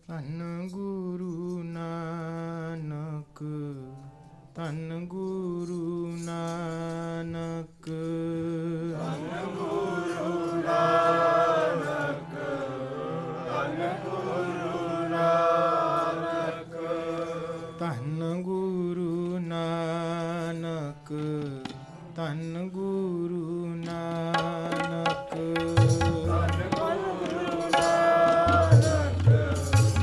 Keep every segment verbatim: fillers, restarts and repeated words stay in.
ਧੰਨ ਗੁਰੂ ਨਾਨਕ, ਧੰਨ ਗੁਰੂ ਨਾਨਕ, ਧੰਨ ਗੁਰੂ ਨਾਨਕ, ਧੰਨ ਗੁਰੂ ਨਾਨਕ, ਧੰਨ ਗੁਰੂ ਨਾਨਕ, ਧੰਨ ਗੁਰੂ ਨਾਨਕ, ਧੰਨ ਗੁਰੂ ਨਾਨਕ,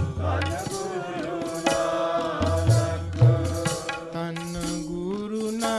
ਧੰਨ ਗੁਰੂ ਨਾਨਕ, ਧੰਨ ਗੁਰੂ ਨਾਨਕ,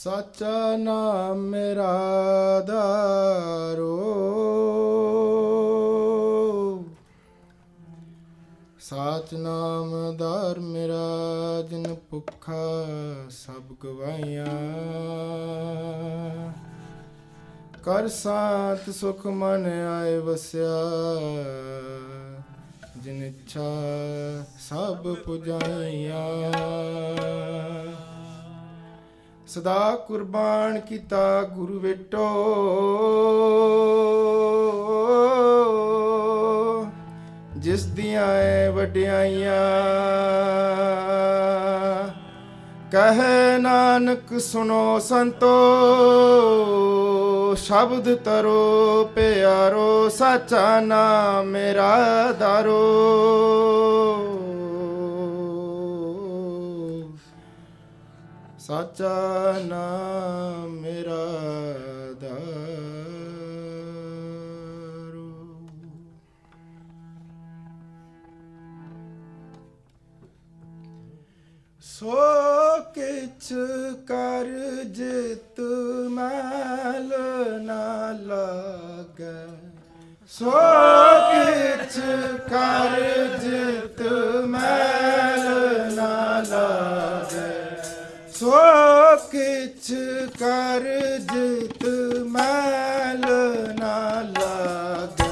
ਸਾਚਾ ਨਾਮ ਮੇਰਾ ਆਧਾਰੋ, ਸਾਚ ਨਾਮ ਆਧਾਰ ਮੇਰਾ, ਜਿਨ ਭੁੱਖਾ ਸਭ ਗਵਾਈਆਂ। ਕਰ ਸਾਤ ਸੁਖ ਮਨ ਆਏ ਵਸਿਆ, ਜਿਨ ਇੱਛਾ ਸਭ ਪੁਜਾਈਆਂ। ਸਦਾ ਕੁਰਬਾਨ ਕੀਤਾ ਗੁਰੂ ਵੇਟੋ, ਜਿਸ ਦੀਆਂ ਐ ਵਡਿਆਈਆਂ। ਕਹੇ ਨਾਨਕ ਸੁਣੋ ਸੰਤੋ, ਸ਼ਬਦ ਤਰੋ ਪਿਆਰੋ, ਸਾਚਾ ਨਾਮ ਮੇਰਾ ਆਧਾਰੋ। ਸਾਚਾ ਨਾਮ ਮੇਰਾ ਆਧਾਰੋ। ਸੋ ਕਿਛ ਕਰ ਜਿਤ ਮੈਲ ਨਾ ਲਾਗੈ, ਸੋ ਕਿਛ ਕਰ ਜਿਤ ਮੈਲ ਨਾ ਲਾਗੈ। ਸੋ ਕਿਛ ਕਰ ਜਿਤ ਮੈਲ ਨਾ ਲਾਗੈ।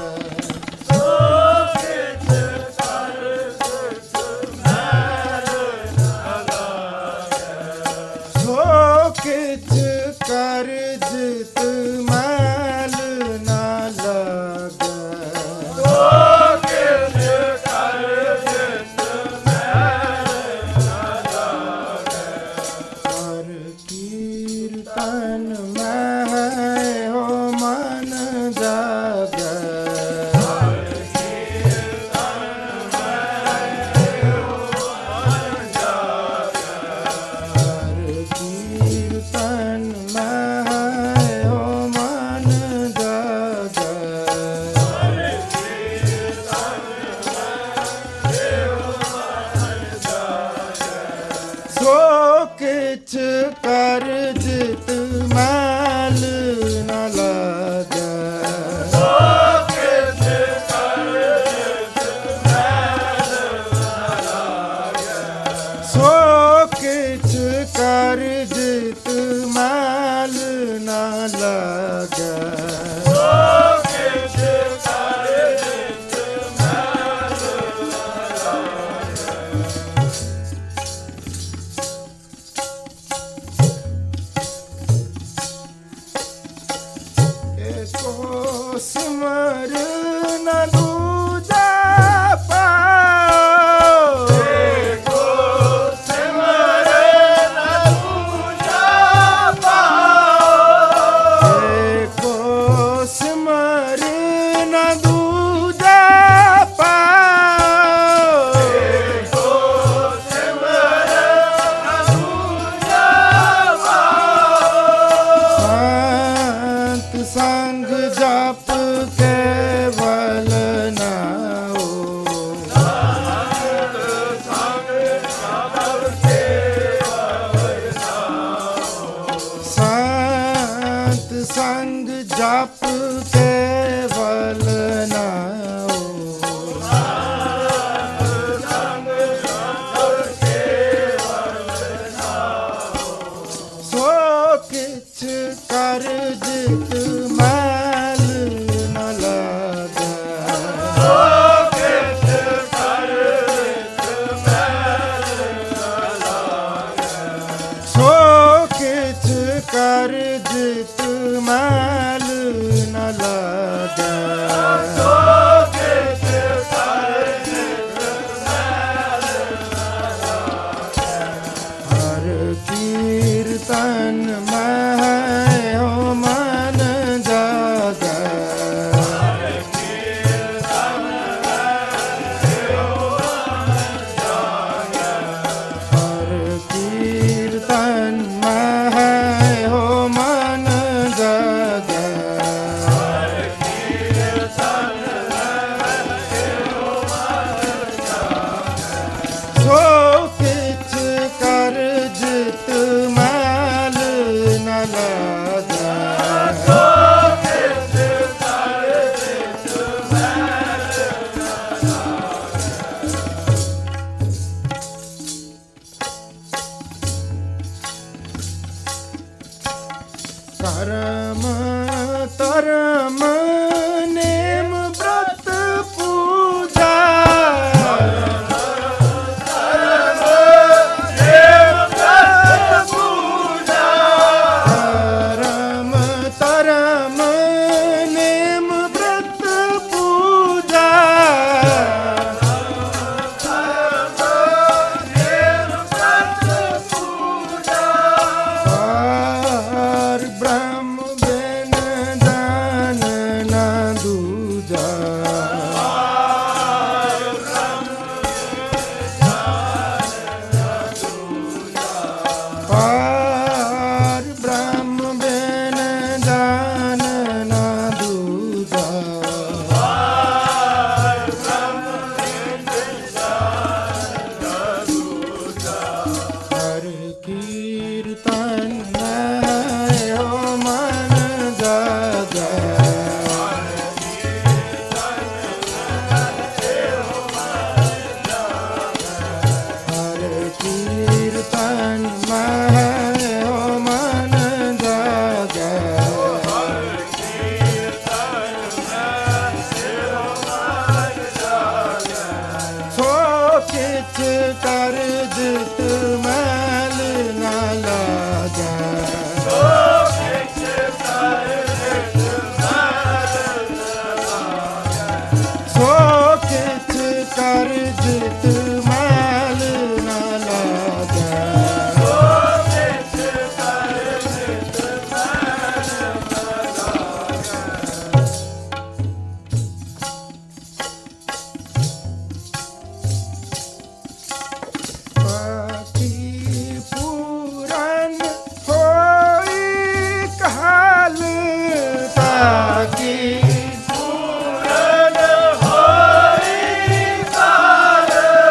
ਕਿਛ ਕਰ ਜਿਤ ਮੈਲ ਨਾ ਲਾਗੈ। ਸੋ ਕਿਛ ਕਰ ਜਿਤ ਮੈਲ ਨਾ ਲਾਗੈ। ਹਰ ਕੀਰਤਨ ਮੈਂ ਹੋ ਮਨ ਜਾਗੈ। ਸੋ ਕਿਛ ਕਰ ਜਿਤ ਮੈਲ ਨਾ ਲਾਗੈ। ਸੋ ਕਿਛ ਕਰ ਜਿਤ ਮੈਲ ਨਾ ਲਾਗੈ। ਸੋ ਕਿਛ ਕਰ ਜਿਤ ਮੈਲ ਨਾ ਲਾਗੈ। ਏਕੋ ਸਿਮਰ ਨਾ ਦੂਜਾ ਪਾਉ। ਏਕੋ ਸਿਮਰ ਨਾ ਦੂਜਾ ਪਾਉ। ਏਕੋ ਸਿਮਰ ਨਾ ਦੂਜਾ ਪਾਉ। ਏਕੋ ਸਿਮਰ ਨਾ ਦੂਜਾ ਪਾਉ। ਸੰਤ ਸੰਗ ਜਪ ਕੇਵਲ ਨਾਉ। ਸੰਤ ਸੰਗ ਜਪ ਕੇਵਲ ਨਾਉ। ਸੰਤ ਸੰਗ ਜਪ ਕੇਵਲ ਨਾਉ। ਸੰਤ ਸੰਗ ਜਪ ਕੇਵਲ ਨਾਉ। ਸੋ ਕਿਛ ਕਰ ਜਿਤ ਮੈਲ ਨਾ ਲਾਗੈ। ਸੋ ਕਿਛ ਕਰ ਜਿਤ ਮੈਲ ਨਾ ਲਾਗੈ। ਸੋ ਕਿਛ ਕਰ ਜਿਤ ਮੈਲ ਨਾ ਲਾਗੈ। ਸੋ ਕਿਛ ਕਰ ਜਿਤ ਮੈਲ ਨਾ ਲਾਗੈ। ਹਰ ਕੀਰਤਨ ਮੈਂ ਹੋ ਮਨ ਜਾਗੈ। ਹਰ ਕੀਰਤਨ ਮੈਂ ਹੋ ਮਨ ਜਾਗੈ। ਹਰ ਕੀਰਤਨ ਮੈਂ ਹੋ ਮਨ ਜਾਗੈ। ਕਰਮ ਧਰਮ ਨੇਮ ਬ੍ਰਤ ਪੂਜਾ ਕਰਮ ਧਰਮ ਨੇਮ ਬ੍ਰਤ ਪੂਜਾ ਪਾਰ ਬ੍ਰਹਮ ਬਿਨ ਜਾਨ ਨਾ ਦੂਜਾ ਪਾਰ ਬ੍ਰਹਮ ਬਿਨ ਜਾਨ ਨਾ ਦੂਜਾ ਹਰ ਕੀਰਤਨ ਮੈਂ ਓ ਮਨ ਜਾਗੈ ਹਰ ਕੀਰਤਨ ਮੈਂ ਓ ਮਨ ਜਾਗੈ ਸੋ ਕਿਛ ਕਰ ਜਿਤ ਮੈਲ ਨਾ ਲਾਗੈ ਸੋ ਕਿਛ ਕਰ ਜਿਤ ਮੈਲ ਨਾ ਲਾਗੈ ਪਾਤੀ ਪੂਰਨ ਹੋਈ ਕਾਲ ਤਾਕੀ ਪੂਰਨ ਹੋਈ ਕਾਲ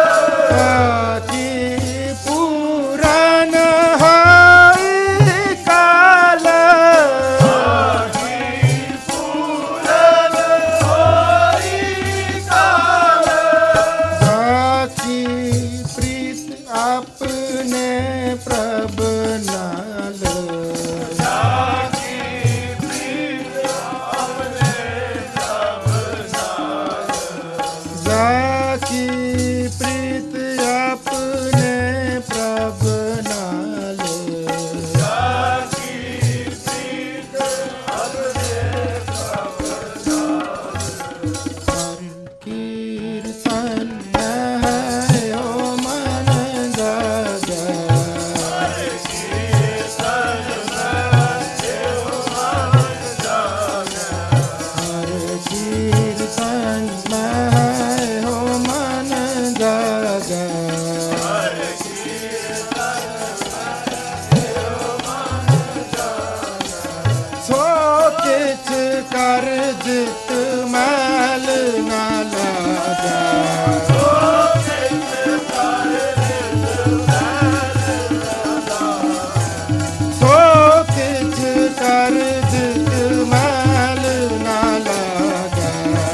ਤਾਕੀ ਪੂਰਨ ਹੋਈ ਕਾਲ ਤਾਕੀ ਪੂਰਨ ਹੋਈ ਕਾਲ ਸਾਚੀ ਪ੍ਰੀਤ ਆਪਣੇ ਪ੍ਰਭ ਨਾਲ ਸਾਚੀ ਪ੍ਰੀਤ ਆਪਣੇ ਪ੍ਰਭ ਨਾਲ ਹਰ ਕੀਰਤਨ ਹੈ ਓ ਮਨ ਜਾਗੈ ਹਰ ਕੀਰਤਨ ਹੈ ਓ ਮਨ ਜਾਗੈ ਸੋ ਕਿਛ ਕਰ ਜਿਤ ਮੈਲ ਨਾ ਲਾਗੈ ਸੋ ਕਿਛ ਕਰ ਜਿਤ ਮੈਲ ਨਾ ਲਾਗੈ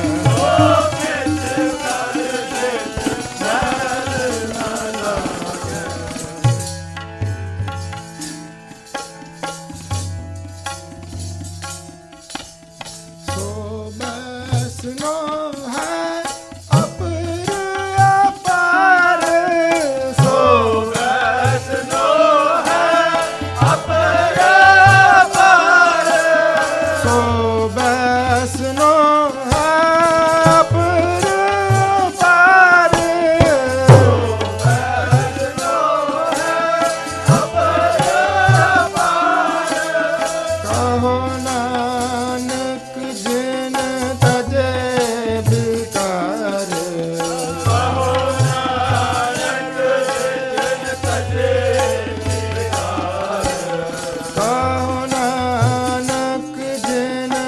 ਸੋ ਬੈਸਨੋ ਹੈ ਅਪਰ ਅਪਾਰ ਸੋ ਬੈਸਨੋ ਹੈ ਅਪਰ ਅਪਾਰ ਸੋ ਬੈਸਨੋ ਹੈ ਅਪਰ ਅਪਾਰ ਸੋ ਬੈਸਨੋ ਹੈ ਅਪਰ ਅਪਾਰ ਕਹੋ ਨਾਨਕ ਜਿਨ ਤਜੇ ਬਿਕਾਰ ਕਹੋ ਨਾਨਕ ਜਿਨ ਤਜੇ ਬਿਕਾਰ ਕਹੋ ਨਾਨਕ ਜਿਨ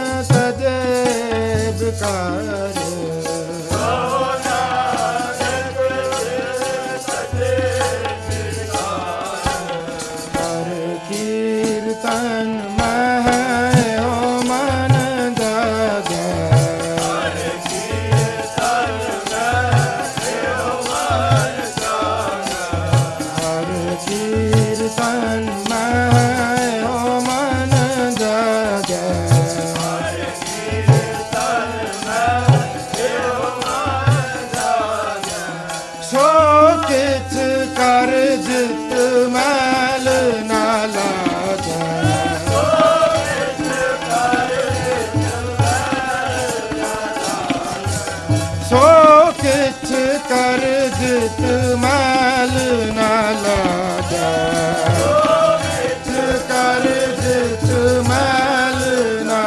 ਕਰ ਜਿਤ ਮੈਲ ਨਾ ਲਾਜੈ, ਜਿਤ ਕਰ ਜਿਤ ਮੈਲ ਨਾ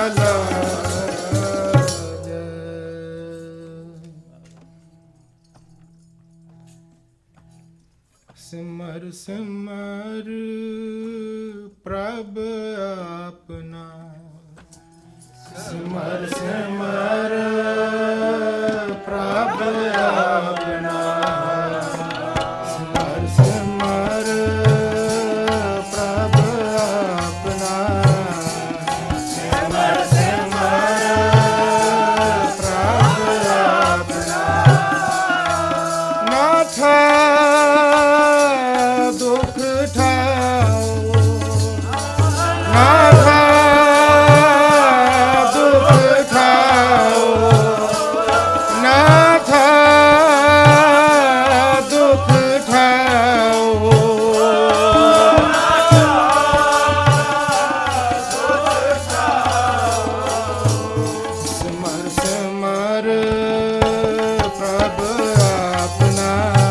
ਲਾਜੈ। ਸਿਮਰ ਸਿਮਰ ਪ੍ਰਭ ਆਪਨਾ, ਸਿਮਰ ਸਿਮਰ ਪ੍ਰਭ ਆਪਨਾ, ਸਿਮਰ ਸਿਮਰ ਪ੍ਰਭ ਆਪਨਾ, ਸਿਮਰ ਸਿਮਰ ਪ੍ਰਭ ਆਪਨਾ। ਨਾਥਾ ਦੁਖ ਠਾਓ, ਨਾਥਾ ਦੁਖ ਠਾਓ, ਨਾਥਾ ਦੁਖ ਠਾਓ, ਸਿਮਰ ਸਿਮਰ ਪ੍ਰਭ ਆਪਨਾ,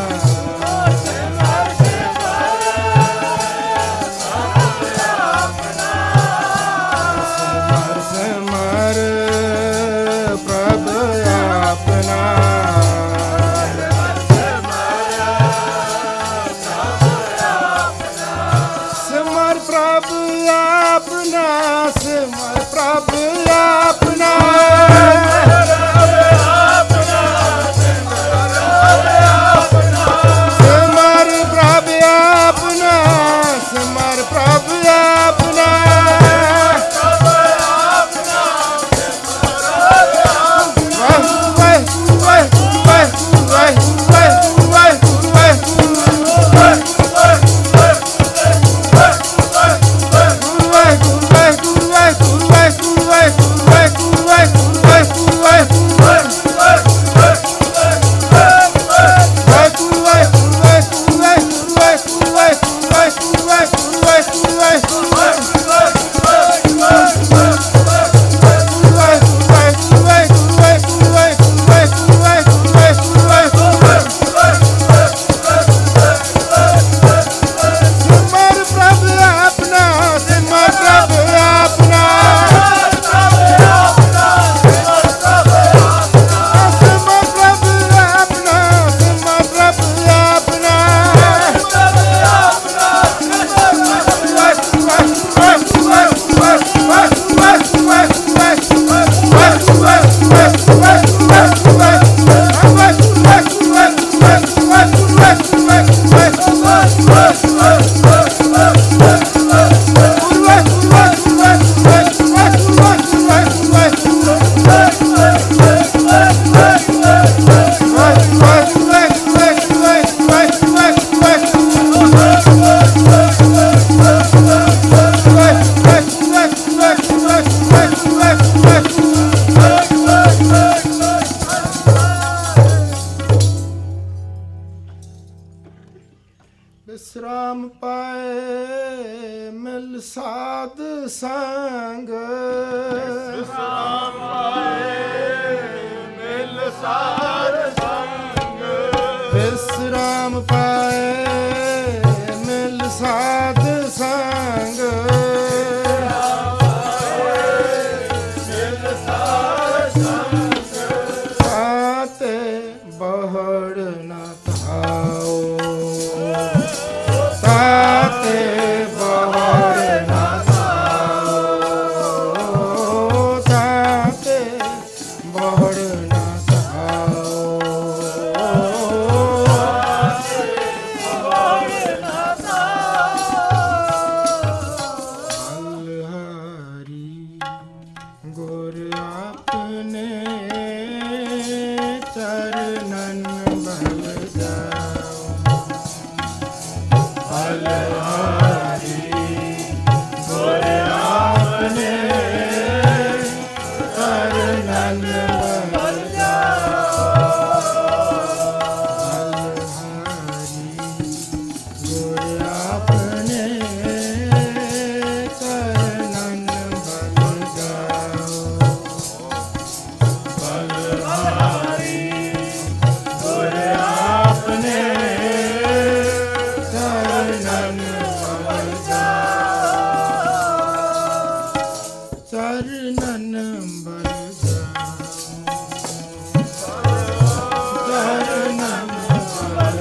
ਸਿਮਰ ਪ੍ਰਭ ਆਪਨਾ, ਸਿਮਰ ਪ੍ਰਭ ਆਪਨਾ, ਸਿਮਰ ਪ੍ਰਭ ਆਪਨਾ, ਸਿਮਰ ਪ੍ਰਭ ਆਪਨਾ, ਸਿਮਰ ਪ੍ਰਭ ਆਪਨਾ, ਵਿਸਰਾਮ ਪਾਏ ਮਿਲ ਸਾਧ ਸੰਗ, ਵਿਸਰਾਮ ਪਾਏ ਮਿਲ ਸਾਧ ਸੰਗ, ਵਿਸਰਾਮ ਪਾਏ ਮਿਲ ਸਾਧ ਸੰਗ, ਮਿਲ ਸਾਧ ਸੰਗ, ਸਾਤੇ ਬਹੜ ਨਾ ਥਾਓ, ਤਾਤੇ ਬਹੜ ਨਾ ਥਾਓ, ਤਾਤੇ ਬਹੜ ਨਾ ਥਾਓ, ਬਹੜ ਨਾ ਥਾਓ। ਬਲਹਾਰੀ ਗੁਰ ਆਪਨੇ ਚਰਨਨ ਬਲ ਜਾਓ, ਬਲਹਾਰੀ ਗੁਰ ਆਪਨੇ ਚਰਨਨ ਬਲ ਜਾਓ, ਬਲਹਾਰੀ ਗੁਰ ਆਪਨੇ ਚਰਨਨ ਬਲ ਜਾਓ, ਚਰਨਨ ਬਲ ਚਰਨਨ ਬਲ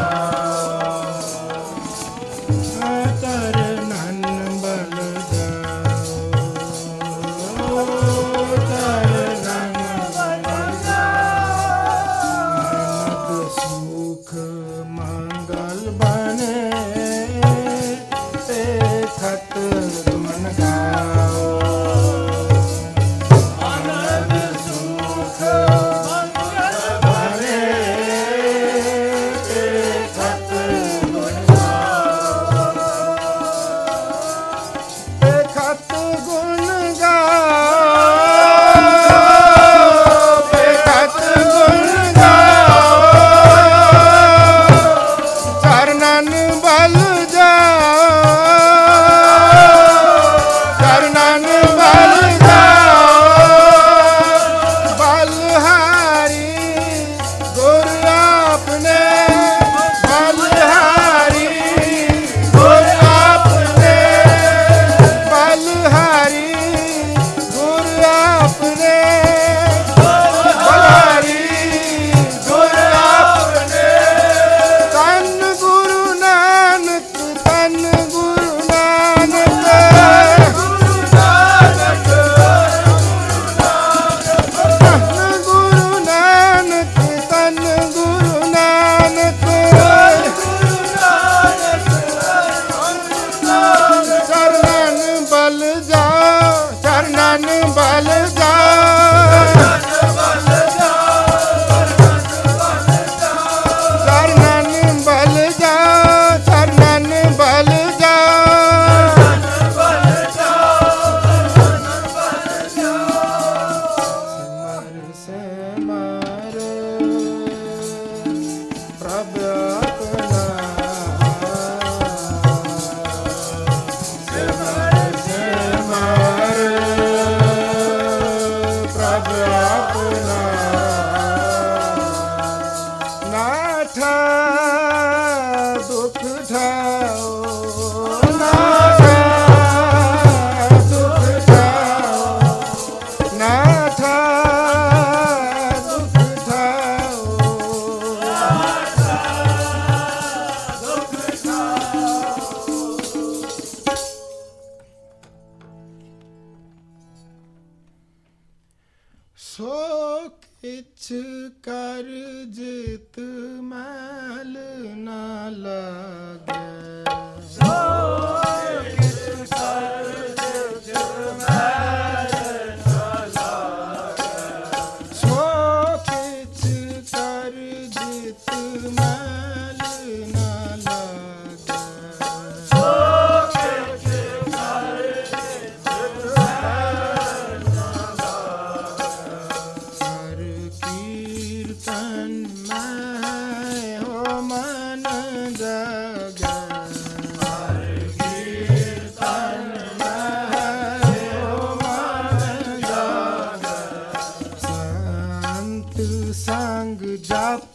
ਚਰਨਨ ਬਲ ਸੁਖ ਮੰਗਲ ਬਨੇ ਤੇ ਖਤ ਗੁਣ ਗਾਓ ਆਨੰਦ ਸੁਖ ਮੰਗਲ ਬਨੇ ਤੇ ਖਤ ਗੁਣ ਗਾਓ ਤੇ ਖਤ ਗੁਣ ਗਾਓ ਤੇ ਖਤ ਗੁਣ ਚਰਨਨ ਬਲ ਜਾਓ ਚਰਨਨ ਬਲ ਜਾਓ ਬਲਹਾਰੀ ਗੁਰ ਆਪਣੇ ਬਲਹਾਰੀ ਗੁਰ ਆਪਣੇ ਬਲਹਾਰੀ ਗੁਰ ਆਪਣੇ ਬਲਹਾਰੀ ਗੁਰ ਆਪਣੇ ਤਨ ਗੁਰੂ ਨਾਨਕ ਤਨ ਗੁਰੂ ਨਾਨਕ ਗੁਰੂ ਨਾਨਕ ਤਨ ਗੁਰੂ ਨਾਨਕ ਤਨ ਗੁਰੂ ਨਾਨਕ ਚਰਨਨ ਬਲ ਜਾਓ ਚਰਨਨ ਬਲ ਜਾਓ ਚਰਨਨ ਬਲ ਜਾਓ ਚਰਨਨ ਬਲ ਜਾਓ ਸਿਮਰ ਸਿਮਰ ਪ੍ਰਭ ਆਪਣਾ ਸਿਮਰ ਸਿਮਰ ਪ੍ਰਭ ਆਪਣਾ ਨਾਥਾ ਦੁਖ ਠਾਓ ਨਾਥਾ ਦੁਖ ਠਾਓ ਨਾਥਾ ਦੁਖ ਠਾਓ ਸੋ ਕਿਛ ਕਰ ਜਿਤ ਮੈਲ ਨਾ ਲਾਗੈ ਸੋ ਕਿਛ ਕਰ ਜਿਤ ਮੈਲ ਨਾ ਲਾਗੈ ਸੋ ਕਿਛ ਕਰ ਜਿਤ ਮੈਲ ਨਾ ਲਾਗੈ ਸੋ ਕਿਛ ਕਰ ਜਿਤ ਮੈਲ ਨਾ ਹਰ ਕੀਰਤਨ ਮੈਂ ਹੋ ਮਨ ਜਗੈ ਹਰ ਕੀਰਤਨ ਮੈਂ ਹੋ ਮਨ ਜਗੈ ਸੰਤ ਸੰਗ ਜਪ